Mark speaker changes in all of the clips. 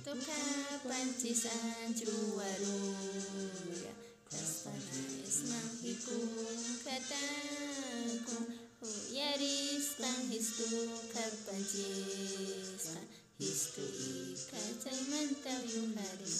Speaker 1: kapan cisan cuaruya kaspanas manghikung kataku yaris kang histu kapan ciskan histu ikacay mantaw yung hari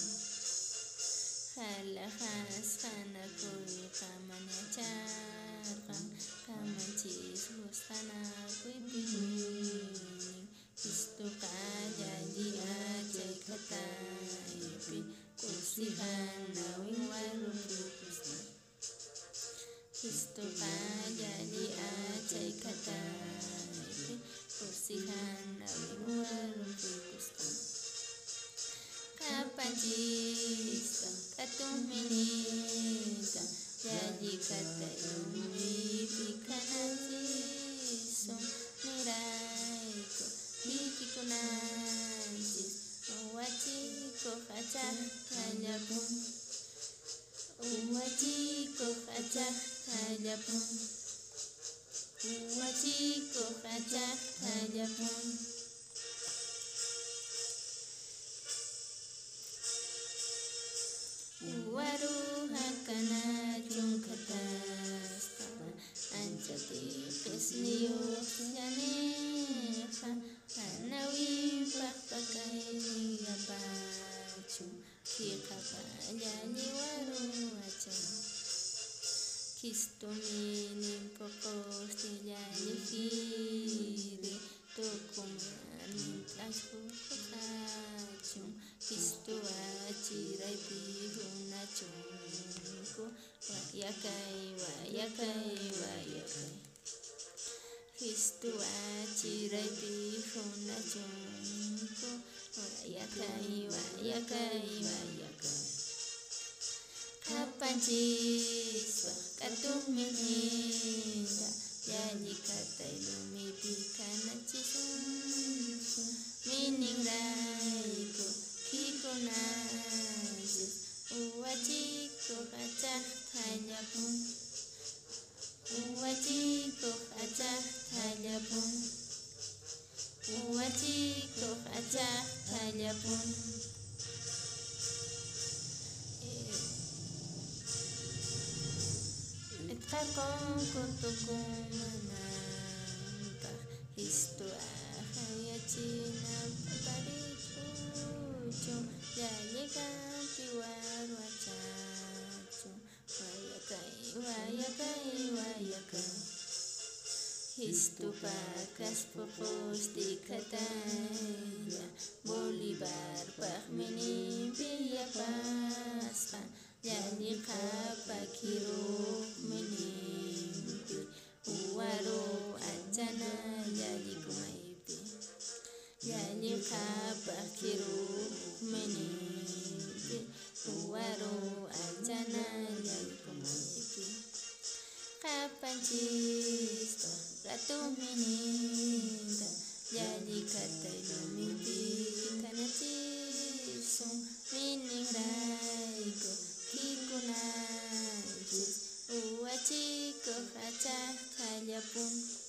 Speaker 1: halahas kanakoy kamanyacarkang kamancis hustanakoy pihining histu kajadi acay kataypi kursihan nawing warung lukusna histu kajadi acay kataypi kursihan nawing warung lukusna kapan cispa katuminita jadi kata lumiti kanacisong niraiko hikiko nancis uwachiko kacak kajapun uwachiko kacak kajapun uwachiko kacak kajapun waruhan kana jungkatasta anjati pesniyo yaneha anawi pakai niya bacu kikapanyani waru acan kistuminim pokos tijani kiri dokumanin tasku kacung kistu acirai bihuna cungku wayakai kistu acirai bihuna cungku wayakai kapan ciswa katuminita jadi katai lumiti kana cisun mining raiko kiko najis uwachiko kacak tajapun uwachiko kacak tajapun uwachiko kacak tajapun etkakong kutukung manampak histu ahayacina paparikucung jayekan tiwar wacacung wayakai histu pakas pokos di kataya Bolivar pahmini biya pasta jadi kapakiruk menimpi uwaro acana jadi kumaipi jadi kapakiruk menimpi uwaro acana jadi kumaipi kapan cispa ratu meninta jadi katai lumiti kana cisung mining raiko kiko najis uwachiko kacak kajapun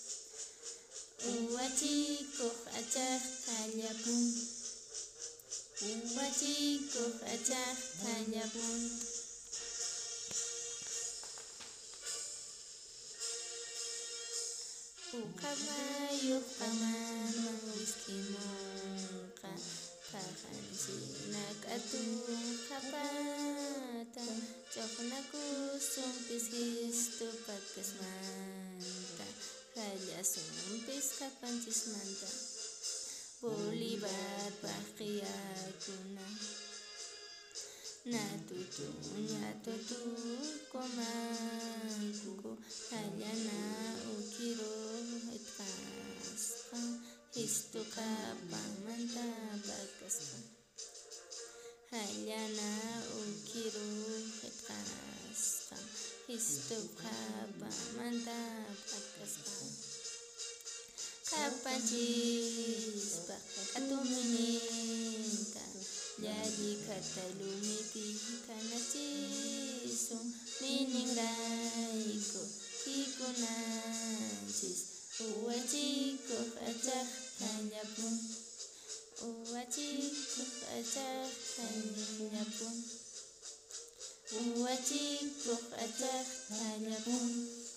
Speaker 1: uwachiko kacak kajapun uwachiko kacak kajapun ukamayuk paman mangwiski mongka kakansinak atung kapata cokna kusung piskis tu pakas manta kaja sumpis kapancis manta Bolivar pakiyakuna natutunya tutu komangku hanya na ukiro itkasta histu kapang manta bakasta hanya na ukiro itkasta histu kapang manta bakasta kapan cispa katuminita jadi kata lumiti kana cisung mining raiko kiko najis uwachiko kacak kajapun uwachiko acak hanya pun. Wajibuk acak hanya pun.